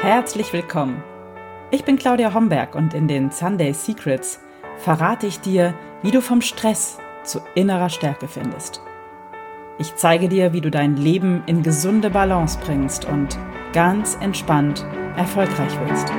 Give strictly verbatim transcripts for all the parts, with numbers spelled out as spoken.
Herzlich willkommen. Ich bin Claudia Homberg und in den Sunday Secrets verrate ich dir, wie du vom Stress zu innerer Stärke findest. Ich zeige dir, wie du dein Leben in gesunde Balance bringst und ganz entspannt erfolgreich wirst.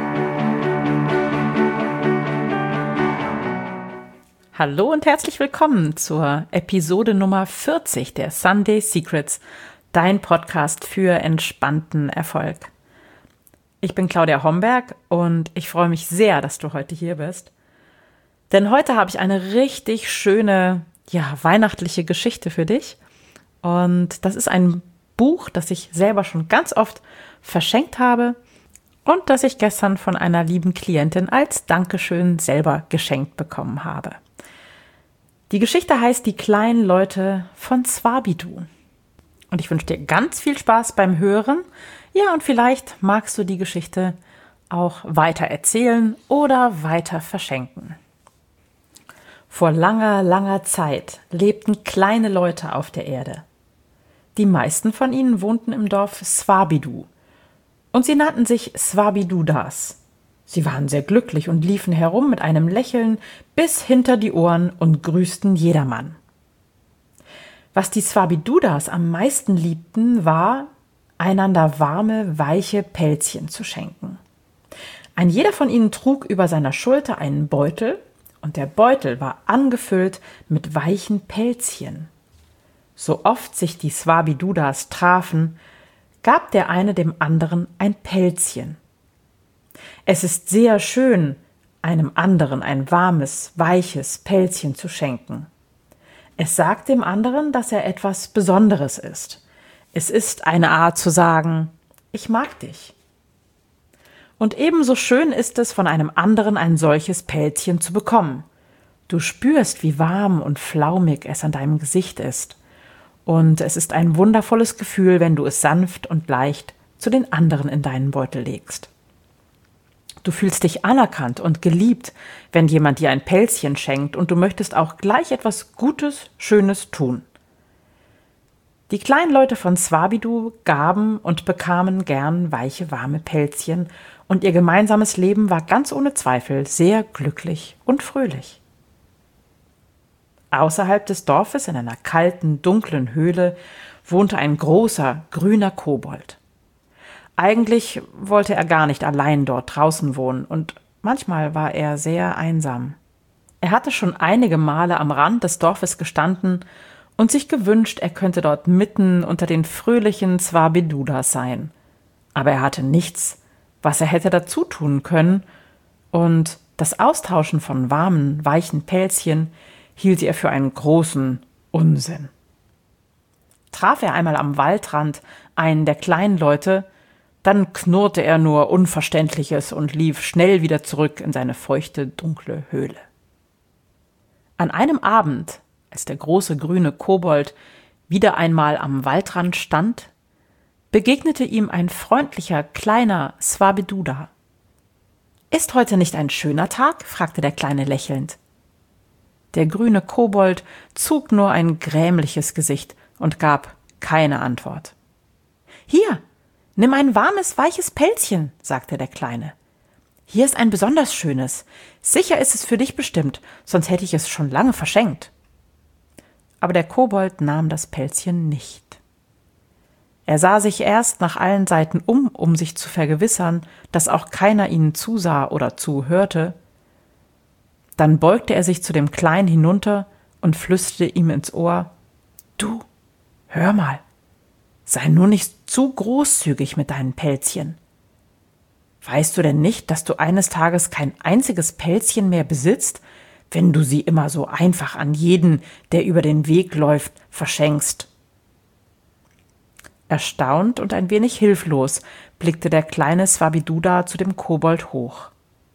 Hallo und herzlich willkommen zur Episode Nummer vierzig der Sunday Secrets, dein Podcast für entspannten Erfolg. Ich bin Claudia Homberg und ich freue mich sehr, dass du heute hier bist. Denn heute habe ich eine richtig schöne, ja, weihnachtliche Geschichte für dich. Und das ist ein Buch, das ich selber schon ganz oft verschenkt habe und das ich gestern von einer lieben Klientin als Dankeschön selber geschenkt bekommen habe. Die Geschichte heißt Die kleinen Leute von Swabidu. Und ich wünsche dir ganz viel Spaß beim Hören. Ja, und vielleicht magst du die Geschichte auch weiter erzählen oder weiter verschenken. Vor langer, langer Zeit lebten kleine Leute auf der Erde. Die meisten von ihnen wohnten im Dorf Swabidu und sie nannten sich Swabidudas. Sie waren sehr glücklich und liefen herum mit einem Lächeln bis hinter die Ohren und grüßten jedermann. Was die Swabidudas am meisten liebten, war, einander warme, weiche Pelzchen zu schenken. Ein jeder von ihnen trug über seiner Schulter einen Beutel und der Beutel war angefüllt mit weichen Pelzchen. So oft sich die Swabidudas trafen, gab der eine dem anderen ein Pelzchen. Es ist sehr schön, einem anderen ein warmes, weiches Pelzchen zu schenken. Es sagt dem anderen, dass er etwas Besonderes ist. Es ist eine Art zu sagen, ich mag dich. Und ebenso schön ist es, von einem anderen ein solches Pelzchen zu bekommen. Du spürst, wie warm und flaumig es an deinem Gesicht ist. Und es ist ein wundervolles Gefühl, wenn du es sanft und leicht zu den anderen in deinen Beutel legst. Du fühlst dich anerkannt und geliebt, wenn jemand dir ein Pelzchen schenkt und du möchtest auch gleich etwas Gutes, Schönes tun. Die kleinen Leute von Swabidu gaben und bekamen gern weiche, warme Pelzchen und ihr gemeinsames Leben war ganz ohne Zweifel sehr glücklich und fröhlich. Außerhalb des Dorfes, in einer kalten, dunklen Höhle, wohnte ein großer, grüner Kobold. Eigentlich wollte er gar nicht allein dort draußen wohnen und manchmal war er sehr einsam. Er hatte schon einige Male am Rand des Dorfes gestanden und sich gewünscht, er könnte dort mitten unter den fröhlichen Swabidudas sein. Aber er hatte nichts, was er hätte dazu tun können, und das Austauschen von warmen, weichen Pelzchen hielt er für einen großen Unsinn. Traf er einmal am Waldrand einen der kleinen Leute, dann knurrte er nur Unverständliches und lief schnell wieder zurück in seine feuchte, dunkle Höhle. An einem Abend, als der große grüne Kobold wieder einmal am Waldrand stand, begegnete ihm ein freundlicher, kleiner Swabiduda. »Ist heute nicht ein schöner Tag?« fragte der Kleine lächelnd. Der grüne Kobold zog nur ein grämliches Gesicht und gab keine Antwort. »Hier, nimm ein warmes, weiches Pelzchen«, sagte der Kleine. »Hier ist ein besonders schönes. Sicher ist es für dich bestimmt, sonst hätte ich es schon lange verschenkt.« Aber der Kobold nahm das Pelzchen nicht. Er sah sich erst nach allen Seiten um, um sich zu vergewissern, dass auch keiner ihnen zusah oder zuhörte. Dann beugte er sich zu dem Kleinen hinunter und flüsterte ihm ins Ohr: »Du, hör mal, sei nur nicht zu großzügig mit deinen Pelzchen. Weißt du denn nicht, dass du eines Tages kein einziges Pelzchen mehr besitzt, wenn du sie immer so einfach an jeden, der über den Weg läuft, verschenkst?« Erstaunt und ein wenig hilflos blickte der kleine Swabiduda zu dem Kobold hoch.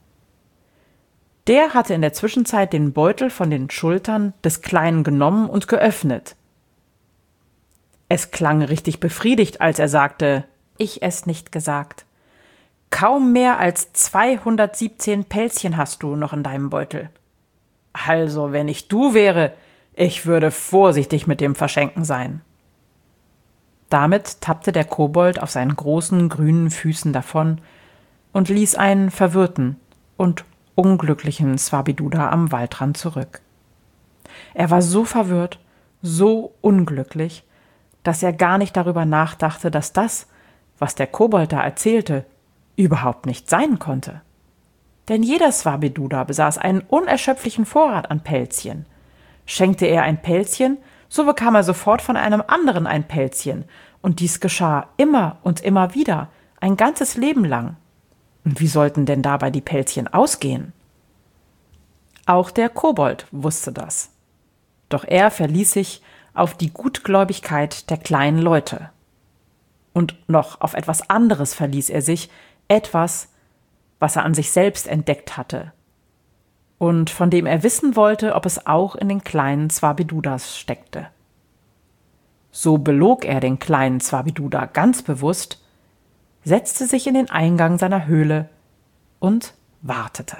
Der hatte in der Zwischenzeit den Beutel von den Schultern des Kleinen genommen und geöffnet. Es klang richtig befriedigt, als er sagte: »Ich es nicht gesagt. Kaum mehr als zweihundertsiebzehn Pelzchen hast du noch in deinem Beutel. Also, wenn ich du wäre, ich würde vorsichtig mit dem Verschenken sein.« Damit tappte der Kobold auf seinen großen grünen Füßen davon und ließ einen verwirrten und unglücklichen Swabiduda am Waldrand zurück. Er war so verwirrt, so unglücklich, dass er gar nicht darüber nachdachte, dass das, was der Kobold da erzählte, überhaupt nicht sein konnte. Denn jeder Swabiduda besaß einen unerschöpflichen Vorrat an Pelzchen. Schenkte er ein Pelzchen, so bekam er sofort von einem anderen ein Pelzchen, und dies geschah immer und immer wieder, ein ganzes Leben lang. Und wie sollten denn dabei die Pelzchen ausgehen? Auch der Kobold wusste das. Doch er verließ sich auf die Gutgläubigkeit der kleinen Leute. Und noch auf etwas anderes verließ er sich, etwas, was er an sich selbst entdeckt hatte und von dem er wissen wollte, ob es auch in den kleinen Swabidudas steckte. So belog er den kleinen Swabiduda ganz bewusst, setzte sich in den Eingang seiner Höhle und wartete.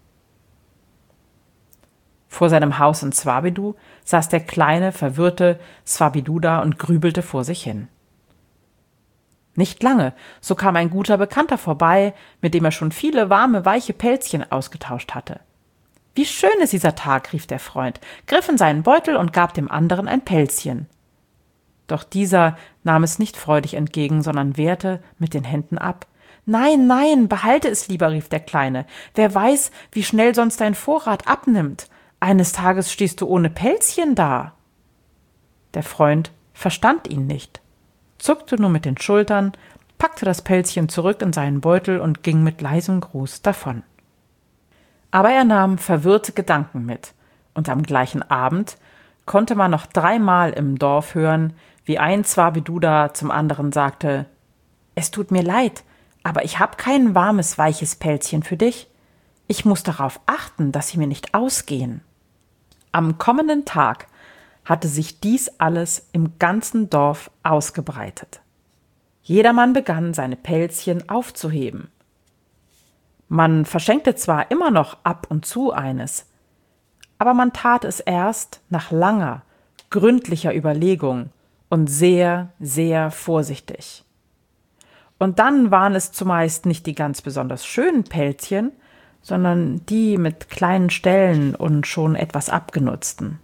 Vor seinem Haus in Swabidu saß der kleine, verwirrte Swabiduda und grübelte vor sich hin. Nicht lange, so kam ein guter Bekannter vorbei, mit dem er schon viele warme, weiche Pelzchen ausgetauscht hatte. »Wie schön ist dieser Tag«, rief der Freund, griff in seinen Beutel und gab dem anderen ein Pelzchen. Doch dieser nahm es nicht freudig entgegen, sondern wehrte mit den Händen ab. »Nein, nein, behalte es lieber«, rief der Kleine. »Wer weiß, wie schnell sonst dein Vorrat abnimmt. Eines Tages stehst du ohne Pelzchen da.« Der Freund verstand ihn nicht, zuckte nur mit den Schultern, packte das Pelzchen zurück in seinen Beutel und ging mit leisem Gruß davon. Aber er nahm verwirrte Gedanken mit, und am gleichen Abend konnte man noch dreimal im Dorf hören, wie ein Swabiduda zum anderen sagte: »Es tut mir leid, aber ich habe kein warmes, weiches Pelzchen für dich. Ich muss darauf achten, dass sie mir nicht ausgehen.« Am kommenden Tag hatte sich dies alles im ganzen Dorf ausgebreitet. Jedermann begann, seine Pelzchen aufzuheben. Man verschenkte zwar immer noch ab und zu eines, aber man tat es erst nach langer, gründlicher Überlegung und sehr, sehr vorsichtig. Und dann waren es zumeist nicht die ganz besonders schönen Pelzchen, sondern die mit kleinen Stellen und schon etwas abgenutzten.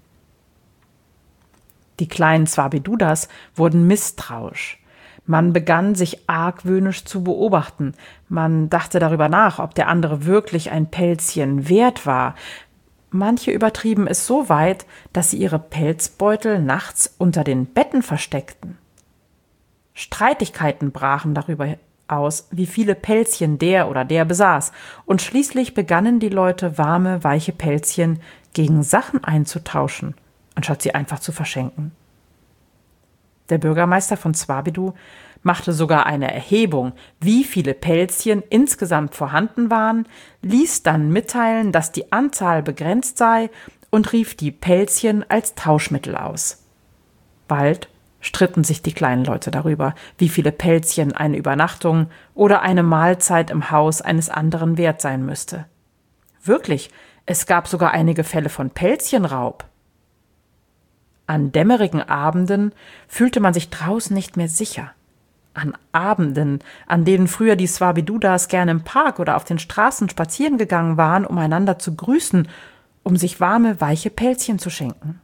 Die kleinen Swabidudas wurden misstrauisch. Man begann, sich argwöhnisch zu beobachten. Man dachte darüber nach, ob der andere wirklich ein Pelzchen wert war. Manche übertrieben es so weit, dass sie ihre Pelzbeutel nachts unter den Betten versteckten. Streitigkeiten brachen darüber aus, wie viele Pelzchen der oder der besaß, und schließlich begannen die Leute, warme, weiche Pelzchen gegen Sachen einzutauschen, anstatt sie einfach zu verschenken. Der Bürgermeister von Swabidu machte sogar eine Erhebung, wie viele Pelzchen insgesamt vorhanden waren, ließ dann mitteilen, dass die Anzahl begrenzt sei und rief die Pelzchen als Tauschmittel aus. Bald stritten sich die kleinen Leute darüber, wie viele Pelzchen eine Übernachtung oder eine Mahlzeit im Haus eines anderen wert sein müsste. Wirklich, es gab sogar einige Fälle von Pelzchenraub. An dämmerigen Abenden fühlte man sich draußen nicht mehr sicher. An Abenden, an denen früher die Swabidudas gerne im Park oder auf den Straßen spazieren gegangen waren, um einander zu grüßen, um sich warme, weiche Pelzchen zu schenken.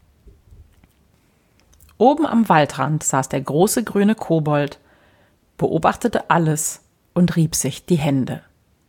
Oben am Waldrand saß der große grüne Kobold, beobachtete alles und rieb sich die Hände.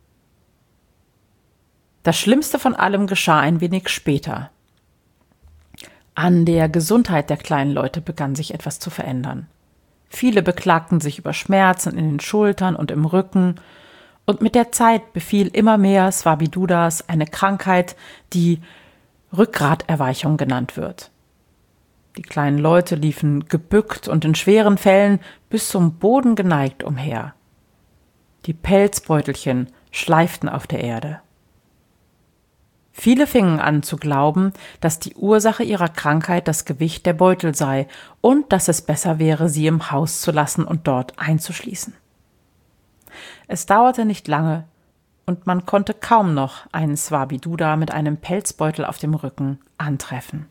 Das Schlimmste von allem geschah ein wenig später. An der Gesundheit der kleinen Leute begann sich etwas zu verändern. Viele beklagten sich über Schmerzen in den Schultern und im Rücken, und mit der Zeit befiel immer mehr Swabidudas eine Krankheit, die Rückgraterweichung genannt wird. Die kleinen Leute liefen gebückt und in schweren Fällen bis zum Boden geneigt umher. Die Pelzbeutelchen schleiften auf der Erde. Viele fingen an zu glauben, dass die Ursache ihrer Krankheit das Gewicht der Beutel sei und dass es besser wäre, sie im Haus zu lassen und dort einzuschließen. Es dauerte nicht lange, und man konnte kaum noch einen Swabiduda mit einem Pelzbeutel auf dem Rücken antreffen.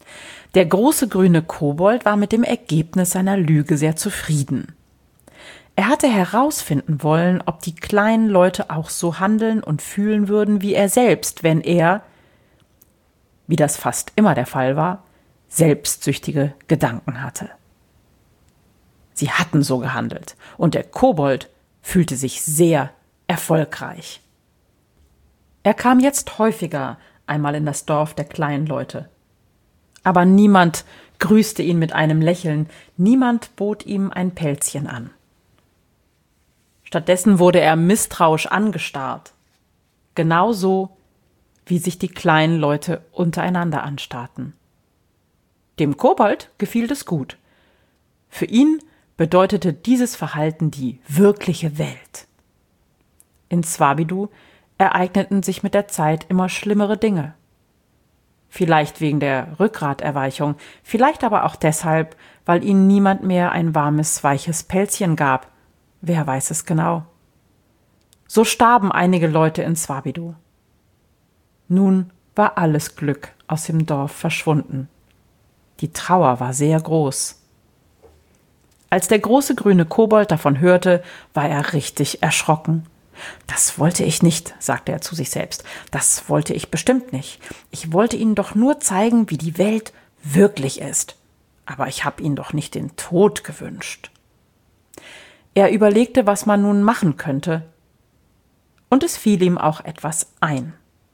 Der große grüne Kobold war mit dem Ergebnis seiner Lüge sehr zufrieden. Er hatte herausfinden wollen, ob die kleinen Leute auch so handeln und fühlen würden wie er selbst, wenn er, wie das fast immer der Fall war, selbstsüchtige Gedanken hatte. Sie hatten so gehandelt, und der Kobold fühlte sich sehr erfolgreich. Er kam jetzt häufiger einmal in das Dorf der kleinen Leute. Aber niemand grüßte ihn mit einem Lächeln, niemand bot ihm ein Pelzchen an. Stattdessen wurde er misstrauisch angestarrt, genauso wie sich die kleinen Leute untereinander anstarrten. Dem Kobold gefiel es gut. Für ihn bedeutete dieses Verhalten die wirkliche Welt. In Swabidou ereigneten sich mit der Zeit immer schlimmere Dinge. Vielleicht wegen der Rückgraterweichung, vielleicht aber auch deshalb, weil ihnen niemand mehr ein warmes, weiches Pelzchen gab. Wer weiß es genau. So starben einige Leute in Swabidou. Nun war alles Glück aus dem Dorf verschwunden. Die Trauer war sehr groß. Als der große grüne Kobold davon hörte, war er richtig erschrocken. »Das wollte ich nicht«, sagte er zu sich selbst. »Das wollte ich bestimmt nicht. Ich wollte Ihnen doch nur zeigen, wie die Welt wirklich ist. Aber ich habe Ihnen doch nicht den Tod gewünscht.« Er überlegte, was man nun machen könnte, und es fiel ihm auch etwas ein.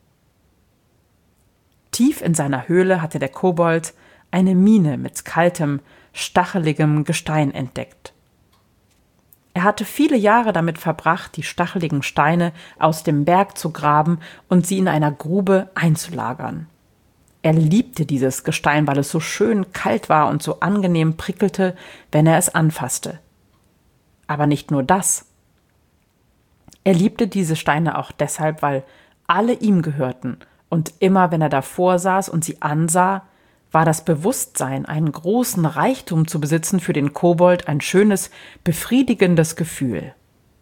Tief in seiner Höhle hatte der Kobold eine Mine mit kaltem, stacheligem Gestein entdeckt. Er hatte viele Jahre damit verbracht, die stacheligen Steine aus dem Berg zu graben und sie in einer Grube einzulagern. Er liebte dieses Gestein, weil es so schön kalt war und so angenehm prickelte, wenn er es anfasste. Aber nicht nur das. Er liebte diese Steine auch deshalb, weil alle ihm gehörten, und immer, wenn er davor saß und sie ansah, war das Bewusstsein, einen großen Reichtum zu besitzen, für den Kobold ein schönes, befriedigendes Gefühl.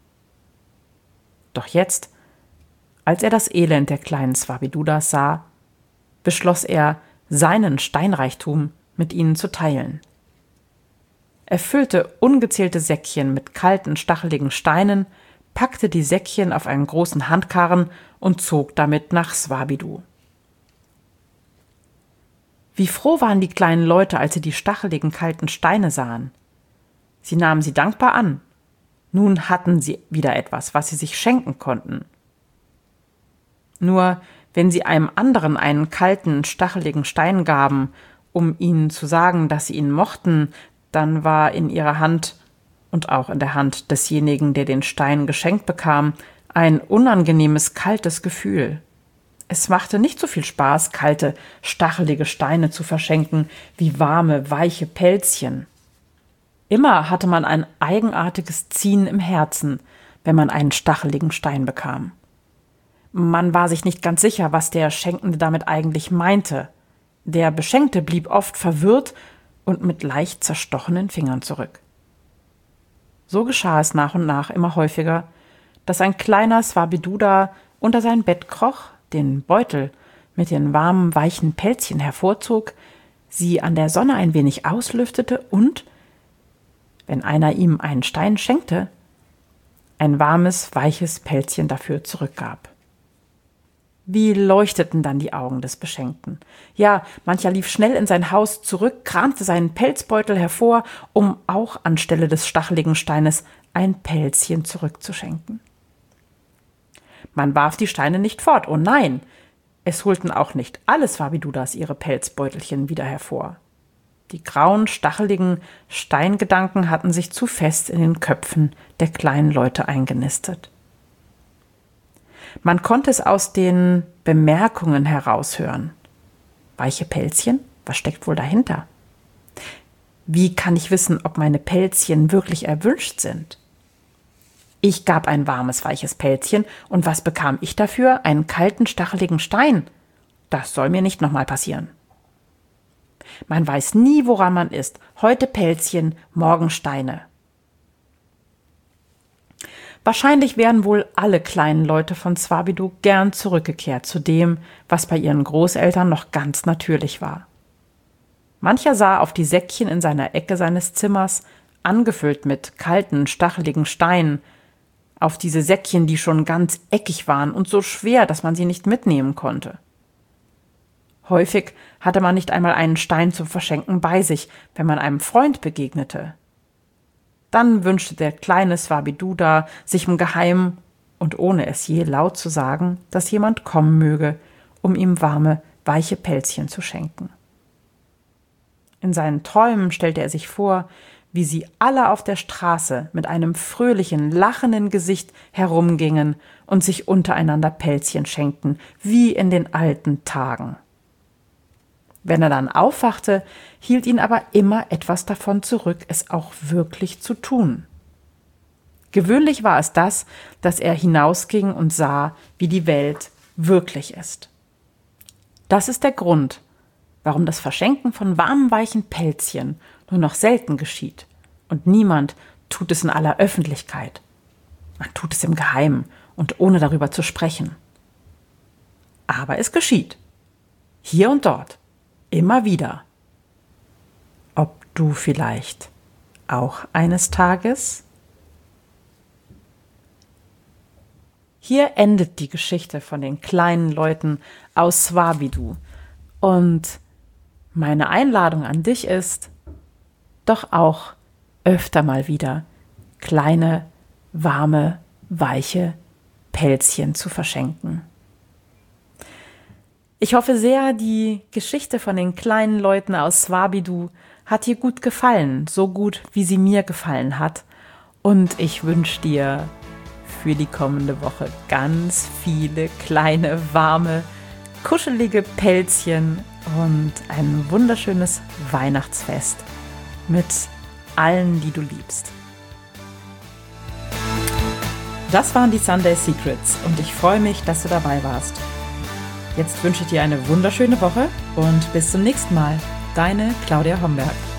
Doch jetzt, als er das Elend der kleinen Swabidudas sah, beschloss er, seinen Steinreichtum mit ihnen zu teilen. Er füllte ungezählte Säckchen mit kalten, stacheligen Steinen, packte die Säckchen auf einen großen Handkarren und zog damit nach Swabidou. Wie froh waren die kleinen Leute, als sie die stacheligen, kalten Steine sahen. Sie nahmen sie dankbar an. Nun hatten sie wieder etwas, was sie sich schenken konnten. Nur wenn sie einem anderen einen kalten, stacheligen Stein gaben, um ihnen zu sagen, dass sie ihn mochten, dann war in ihrer Hand und auch in der Hand desjenigen, der den Stein geschenkt bekam, ein unangenehmes, kaltes Gefühl. Es machte nicht so viel Spaß, kalte, stachelige Steine zu verschenken, wie warme, weiche Pelzchen. Immer hatte man ein eigenartiges Ziehen im Herzen, wenn man einen stacheligen Stein bekam. Man war sich nicht ganz sicher, was der Schenkende damit eigentlich meinte. Der Beschenkte blieb oft verwirrt und mit leicht zerstochenen Fingern zurück. So geschah es nach und nach immer häufiger, dass ein kleiner Swabiduda unter sein Bett kroch, den Beutel mit den warmen, weichen Pelzchen hervorzog, sie an der Sonne ein wenig auslüftete und, wenn einer ihm einen Stein schenkte, ein warmes, weiches Pelzchen dafür zurückgab. Wie leuchteten dann die Augen des Beschenkten. Ja, mancher lief schnell in sein Haus zurück, kramte seinen Pelzbeutel hervor, um auch anstelle des stacheligen Steines ein Pelzchen zurückzuschenken. Man warf die Steine nicht fort, oh nein, es holten auch nicht alle Swabidudas ihre Pelzbeutelchen wieder hervor. Die grauen, stacheligen Steingedanken hatten sich zu fest in den Köpfen der kleinen Leute eingenistet. Man konnte es aus den Bemerkungen heraushören. Weiche Pelzchen? Was steckt wohl dahinter? Wie kann ich wissen, ob meine Pelzchen wirklich erwünscht sind? Ich gab ein warmes, weiches Pelzchen, und was bekam ich dafür? Einen kalten, stacheligen Stein. Das soll mir nicht nochmal passieren. Man weiß nie, woran man ist. Heute Pelzchen, morgen Steine. Wahrscheinlich wären wohl alle kleinen Leute von Swabidou gern zurückgekehrt zu dem, was bei ihren Großeltern noch ganz natürlich war. Mancher sah auf die Säckchen in seiner Ecke seines Zimmers, angefüllt mit kalten, stacheligen Steinen, auf diese Säckchen, die schon ganz eckig waren und so schwer, dass man sie nicht mitnehmen konnte. Häufig hatte man nicht einmal einen Stein zum Verschenken bei sich, wenn man einem Freund begegnete. Dann wünschte der kleine Swabiduda sich im Geheimen und ohne es je laut zu sagen, dass jemand kommen möge, um ihm warme, weiche Pelzchen zu schenken. In seinen Träumen stellte er sich vor, wie sie alle auf der Straße mit einem fröhlichen, lachenden Gesicht herumgingen und sich untereinander Pelzchen schenkten, wie in den alten Tagen. Wenn er dann aufwachte, hielt ihn aber immer etwas davon zurück, es auch wirklich zu tun. Gewöhnlich war es das, dass er hinausging und sah, wie die Welt wirklich ist. Das ist der Grund, warum das Verschenken von warmen, weichen Pelzchen nur noch selten geschieht. Und niemand tut es in aller Öffentlichkeit. Man tut es im Geheimen und ohne darüber zu sprechen. Aber es geschieht. Hier und dort. Immer wieder. Ob du vielleicht auch eines Tages? Hier endet die Geschichte von den kleinen Leuten aus Swabidu. Und meine Einladung an dich ist, doch auch öfter mal wieder kleine, warme, weiche Pelzchen zu verschenken. Ich hoffe sehr, die Geschichte von den kleinen Leuten aus Swabidu hat dir gut gefallen, so gut, wie sie mir gefallen hat. Und ich wünsche dir für die kommende Woche ganz viele kleine, warme, kuschelige Pelzchen und ein wunderschönes Weihnachtsfest mit allen, die du liebst. Das waren die Sunday Secrets und ich freue mich, dass du dabei warst. Jetzt wünsche ich dir eine wunderschöne Woche und bis zum nächsten Mal. Deine Claudia Homberg.